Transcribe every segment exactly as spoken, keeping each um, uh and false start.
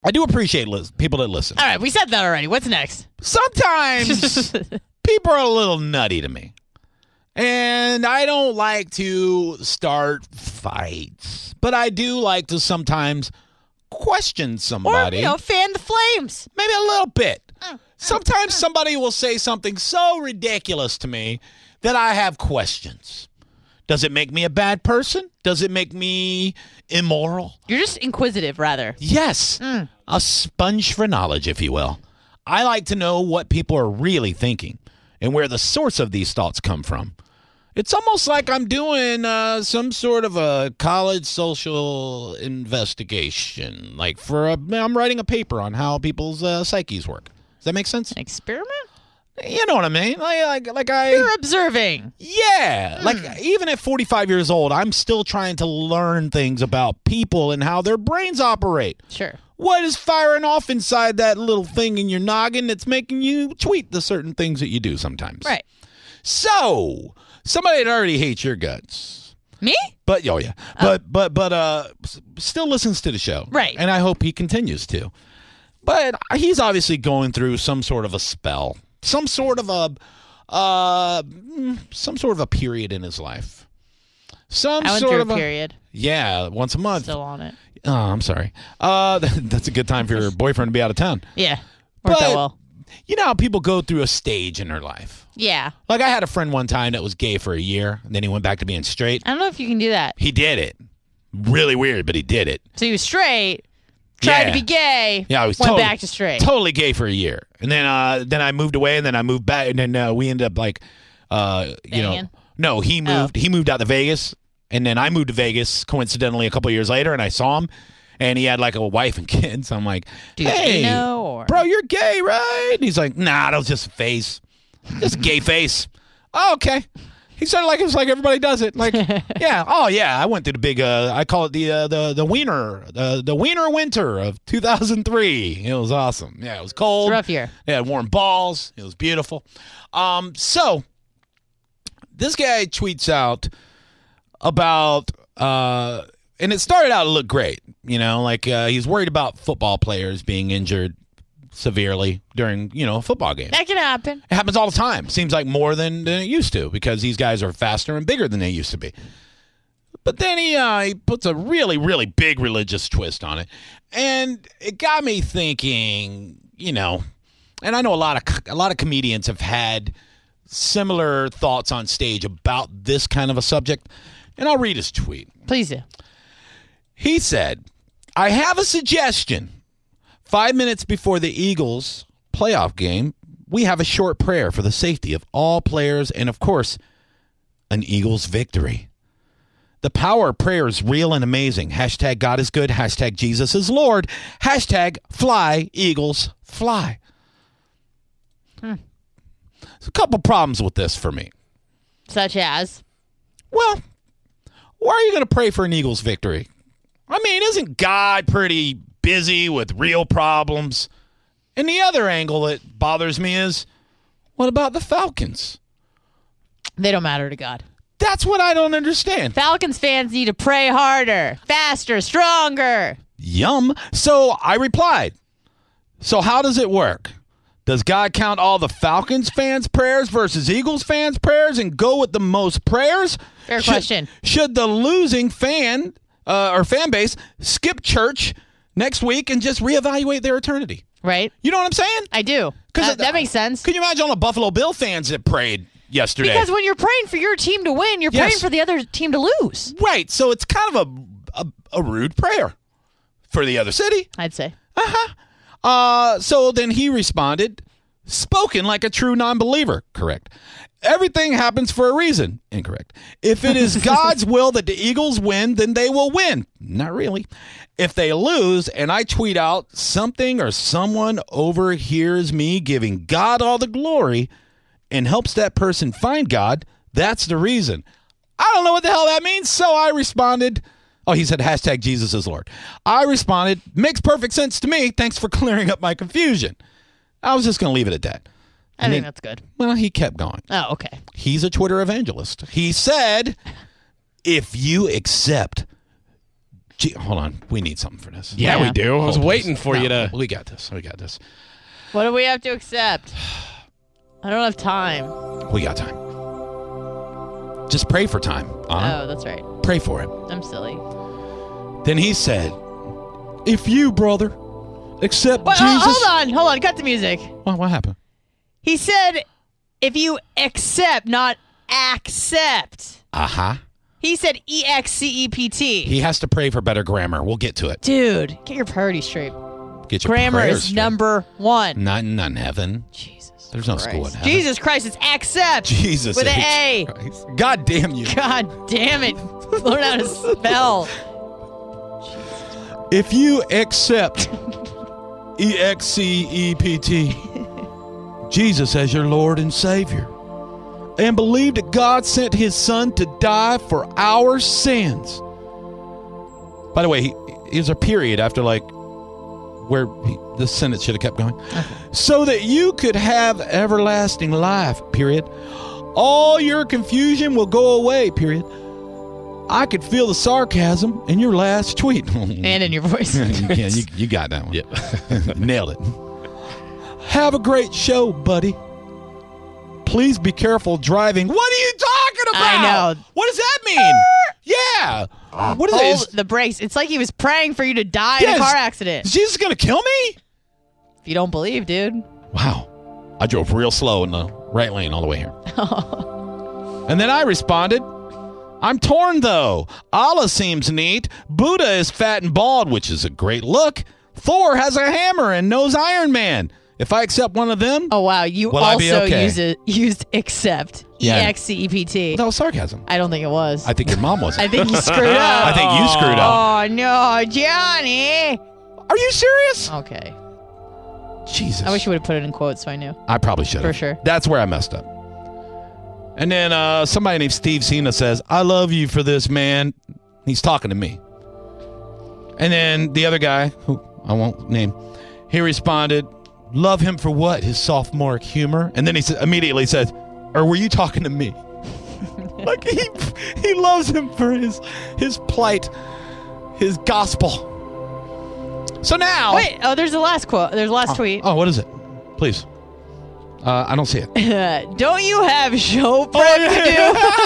I do appreciate li- people that listen. All right, we said that already. What's next? Sometimes people are a little nutty to me. And I don't like to start fights. But I do like to sometimes question somebody. Or, you know, fan the flames. Maybe a little bit. Mm. Sometimes somebody will say something so ridiculous to me that I have questions. Does it make me a bad person? Does it make me immoral? You're just inquisitive, rather. Yes. Mm. A sponge for knowledge, if you will. I like to know what people are really thinking and where the source of these thoughts come from. It's almost like I'm doing uh, some sort of a college social investigation. Like for a, I'm writing a paper on how people's uh, psyches work. Does that make sense? An experiment? You know what I mean? Like, like, like I. You're observing. Yeah. Mm. Like even at forty-five years old, I'm still trying to learn things about people and how their brains operate. Sure. What is firing off inside that little thing in your noggin that's making you tweet the certain things that you do sometimes? Right. So, somebody that already hates your guts. Me? But, oh yeah. Oh. But, but, but, uh, s- still listens to the show. Right. And I hope he continues to. But he's obviously going through some sort of a spell. Some sort of a, uh, mm, some sort of a period in his life. Some I went sort through of a a period. Yeah, once a month. Still on it. Oh, I'm sorry. Uh, that's a good time for your boyfriend to be out of town. Yeah. Worked But- out well. You know how people go through a stage in their life. Yeah. Like I had a friend one time that was gay for a year, and then he went back to being straight. I don't know if you can do that. He did it. Really weird, but he did it. So he was straight, tried Yeah. to be gay, Yeah, I was went totally, back to straight. Totally gay for a year, and then uh, then I moved away, and then I moved back, and then uh, we ended up like, uh, you know, Banging? no, he moved. Oh. He moved out to Vegas, and then I moved to Vegas coincidentally a couple of years later, and I saw him, and he had like a wife and kids. I'm like, Do hey, you know? Or? bro, you're gay, right? And he's like, nah, that was just a face, just a gay face. Oh, okay. He said it like it was like everybody does it. Like, yeah, oh yeah, I went through the big. Uh, I call it the uh, the the wiener, the the wiener winter of two thousand three. It was awesome. Yeah, it was cold. It's a rough year. It had warm balls. It was beautiful. Um, so this guy tweets out about, uh, and it started out to look great. You know, like uh, he's worried about football players being injured severely during, you know, a football game. That can happen. It happens all the time. Seems like more than, than it used to because these guys are faster and bigger than they used to be. But then he uh, he puts a really, really big religious twist on it. And it got me thinking, you know, and I know a lot of a lot of comedians have had similar thoughts on stage about this kind of a subject. And I'll read his tweet. Please do. He said, I have a suggestion. Five minutes before the Eagles playoff game, we have a short prayer for the safety of all players and, of course, an Eagles victory. The power of prayer is real and amazing. Hashtag God is good. Hashtag Jesus is Lord. Hashtag fly, Eagles, fly. Hmm. There's a couple problems with this for me. Such as? Well, why are you going to pray for an Eagles victory? I mean, isn't God pretty busy with real problems? And the other angle that bothers me is, what about the Falcons? They don't matter to God. That's what I don't understand. Falcons fans need to pray harder, faster, stronger. Yum. So I replied, so how does it work? Does God count all the Falcons fans' prayers versus Eagles fans' prayers and go with the most prayers? Fair Should- question. Should the losing fan uh, or fan base skip church next week and just reevaluate their eternity? Right? You know what I'm saying? I do. 'Cause Uh, it- that makes sense. Can you imagine all the Buffalo Bill fans that prayed yesterday? Because when you're praying for your team to win, you're praying Yes. for the other team to lose. Right. So it's kind of a, a, a rude prayer for the other city. I'd say. Uh-huh. Uh, so then he responded, spoken like a true non-believer. Correct. Everything happens for a reason. Incorrect. If it is God's will that the Eagles win, then they will win. Not really. If they lose and I tweet out something or someone overhears me giving God all the glory and helps that person find God, that's the reason. I don't know what the hell that means, so I responded. Oh, he said hashtag Jesus is Lord. I responded, makes perfect sense to me. Thanks for clearing up my confusion. I was just going to leave it at that. I And think then- that's good. Well, he kept going. Oh, okay. He's a Twitter evangelist. He said, if you accept Gee, hold on. We need something for this. Yeah, Yeah. we do. I was Hold waiting this. for No, you to. We got this. We got this. What do we have to accept? I don't have time. We got time. Just pray for time. Anna. Oh, that's right. Pray for it. I'm silly. Then he said, if you, brother, accept Wait, oh, Jesus. hold on, hold on. Cut the music. What, what happened? He said, if you accept, not accept. Uh-huh. He said E X C E P T. He has to pray for better grammar. We'll get to it. Dude, get your priorities straight. Get your Grammar prayers is straight. number one. Not, not in heaven. Jesus. There's no Christ. school in heaven. Jesus Christ, it's accept. Jesus. With an H. A. Christ. God damn you. God damn it. Learn how to spell. If you accept E X C E P T, Jesus as your Lord and Savior, and believe that God sent his son to die for our sins. By the way, he, there's a period after like where he, the sentence should have kept going. Okay. So that you could have everlasting life, period. All your confusion will go away, period. I could feel the sarcasm in your last tweet. And in your voice. Yeah, you, you got that one. Yep. Nailed it. Have a great show, buddy. Please be careful driving. What are you talking about? I know. What does that mean? Yeah. What is Hold it? Is, the brakes. It's like he was praying for you to die Yes. in a car accident. is Jesus going to kill me? If you don't believe, dude. Wow. I drove real slow in the right lane all the way here. And then I responded, I'm torn, though. Allah seems neat. Buddha is fat and bald, which is a great look. Thor has a hammer and knows Iron Man. If I accept one of them, Oh, wow. You Will I be also okay? use it, used accept. Yeah. E X C E P T. that was sarcasm. I don't think it was. I think your mom was. I think you screwed up. I think you screwed up. Oh, no, Johnny. Are you serious? Okay. Jesus. I wish you would have put it in quotes so I knew. I probably should have. For sure. That's where I messed up. And then uh, somebody named Steve Cena says, I love you for this, man. He's talking to me. And then the other guy, who I won't name, he responded, love him for what? His sophomoric humor? And then he sa- immediately says, or were you talking to me? Like he he loves him for his his plight, his gospel. So now... Wait, oh, there's the last quote. There's the last tweet. Oh, what is it? Please. Uh, I don't see it. Don't you have show prep Oh, yeah. to do?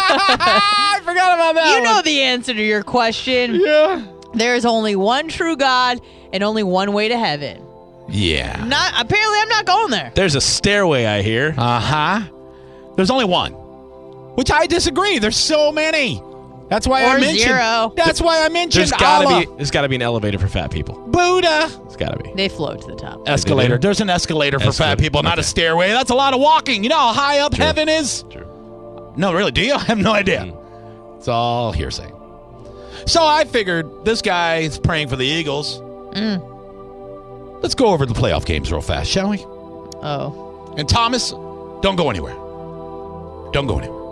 I forgot about that You know one. the answer to your question. Yeah. There is only one true God and only one way to heaven. Yeah. Not apparently I'm not going there. There's a stairway, I hear. Uh-huh. There's only one. Which I disagree. There's so many. That's why I Or mentioned. zero. That's why I mentioned There's gotta Allah. be. There's gotta be an elevator for fat people. Buddha. It's gotta be. They float to the top. Escalator. There's an escalator for fat Escalator. people, not a Okay. stairway. That's a lot of walking. You know how high up True. heaven is? True. No, really. Do you? I have no idea. Mm. It's all hearsay. So I figured this guy is praying for the Eagles. Mm. Let's go over the playoff games real fast, shall we? Oh. And Thomas, don't go anywhere. Don't go anywhere.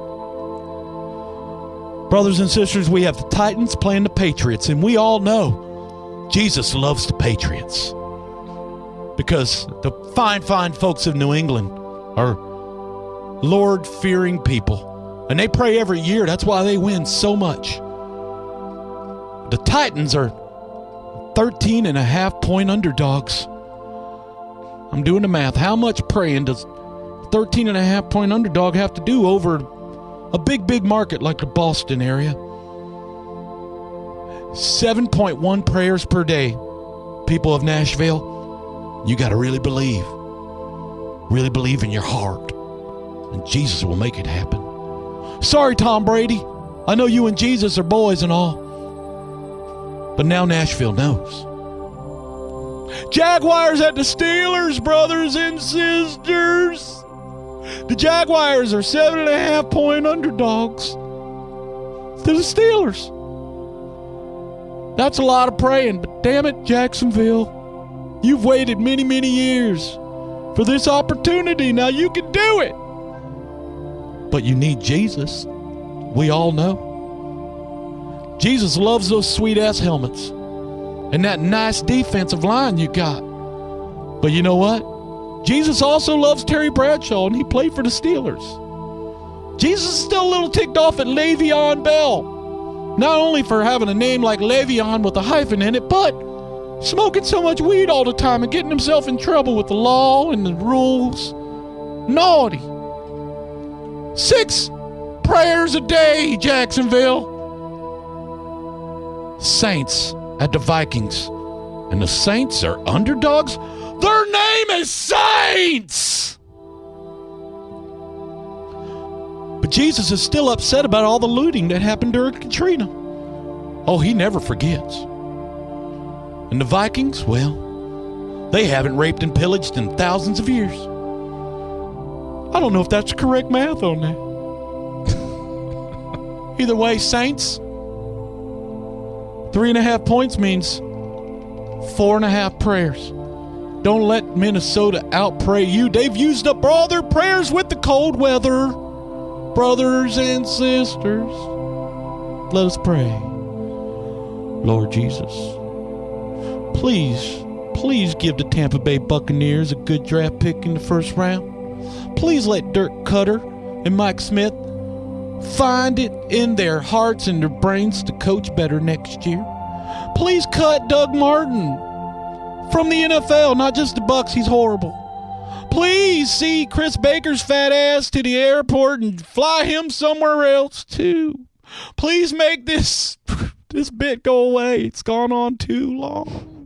Brothers and sisters, we have the Titans playing the Patriots, and we all know Jesus loves the Patriots. Because the fine, fine folks of New England are Lord-fearing people. And they pray every year. That's why they win so much. The Titans are thirteen and a half point underdogs. I'm doing the math. How much praying does thirteen and a half point underdog have to do over a big, big market like the Boston area? seven point one prayers per day. People of Nashville, you got to really believe. Really believe in your heart. And Jesus will make it happen. Sorry, Tom Brady. I know you and Jesus are boys and all. But now Nashville knows. Jaguars at the Steelers, brothers and sisters. The Jaguars are seven and a half point underdogs to the Steelers. That's a lot of praying, but damn it, Jacksonville, you've waited many, many years for this opportunity. Now you can do it. But you need Jesus. We all know. Jesus loves those sweet-ass helmets and that nice defensive line you got. But you know what? Jesus also loves Terry Bradshaw, and he played for the Steelers. Jesus is still a little ticked off at Le'Veon Bell. Not only for having a name like Le'Veon with a hyphen in it, but smoking so much weed all the time and getting himself in trouble with the law and the rules. Naughty. Six prayers a day, Jacksonville. Saints at the Vikings. And the Saints are underdogs? Their name is Saints! But Jesus is still upset about all the looting that happened during Katrina. Oh, he never forgets. And the Vikings, well, they haven't raped and pillaged in thousands of years. I don't know if that's correct math on that. Either way, Saints, three and a half points means four and a half prayers. Don't let Minnesota outpray you. They've used up all their prayers with the cold weather. Brothers and sisters, let us pray. Lord Jesus, please, please give the Tampa Bay Buccaneers a good draft pick in the first round. Please let Dirk Cutter and Mike Smith find it in their hearts and their brains to coach better next year. Please cut Doug Martin from the N F L, not just the Bucs. He's horrible. Please see Chris Baker's fat ass to the airport and fly him somewhere else too. Please make this this bit go away. It's gone on too long.